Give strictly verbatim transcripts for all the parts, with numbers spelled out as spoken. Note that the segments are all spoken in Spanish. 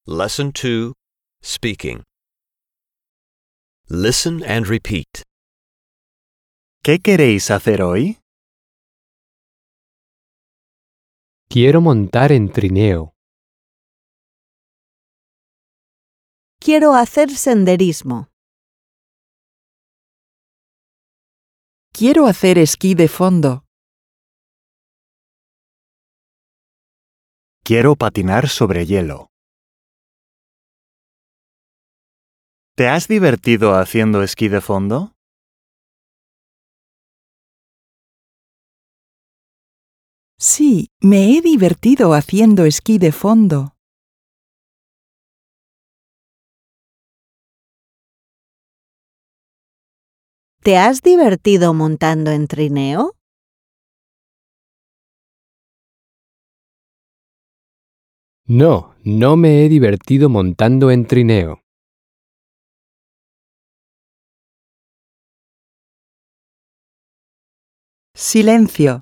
Lesson two, Speaking. Listen and repeat. ¿Qué queréis hacer hoy? Quiero montar en trineo. Quiero hacer senderismo. Quiero hacer esquí de fondo. Quiero patinar sobre hielo. ¿Te has divertido haciendo esquí de fondo? Sí, me he divertido haciendo esquí de fondo. ¿Te has divertido montando en trineo? No, no me he divertido montando en trineo. Silencio.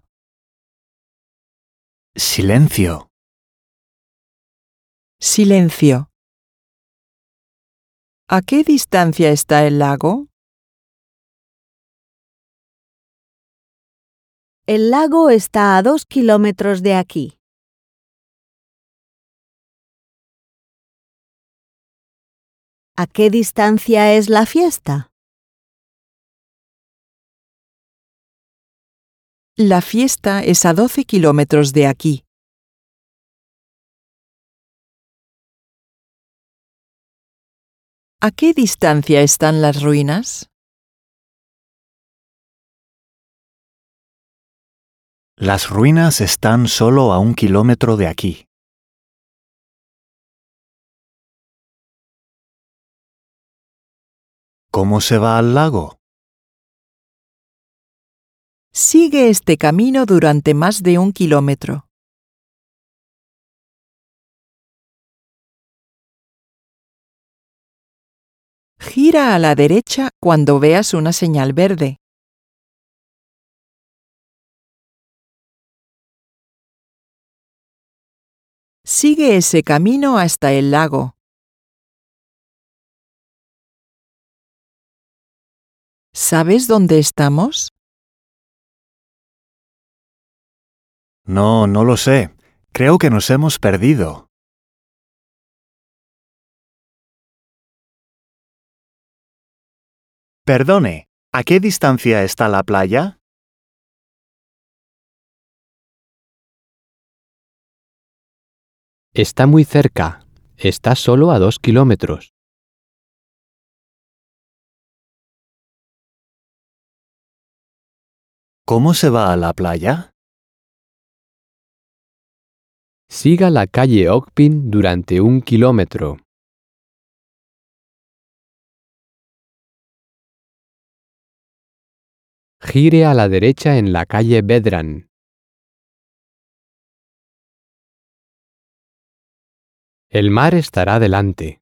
Silencio. Silencio. ¿A qué distancia está el lago? El lago está a dos kilómetros de aquí. ¿A qué distancia es la fiesta? La fiesta es a doce kilómetros de aquí. ¿A qué distancia están las ruinas? Las ruinas están solo a un kilómetro de aquí. ¿Cómo se va al lago? Sigue este camino durante más de un kilómetro. Gira a la derecha cuando veas una señal verde. Sigue ese camino hasta el lago. ¿Sabes dónde estamos? No, no lo sé. Creo que nos hemos perdido. Perdone, ¿a qué distancia está la playa? Está muy cerca. Está solo a dos kilómetros. ¿Cómo se va a la playa? Siga la calle Okpin durante un kilómetro. Gire a la derecha en la calle Bedran. El mar estará delante.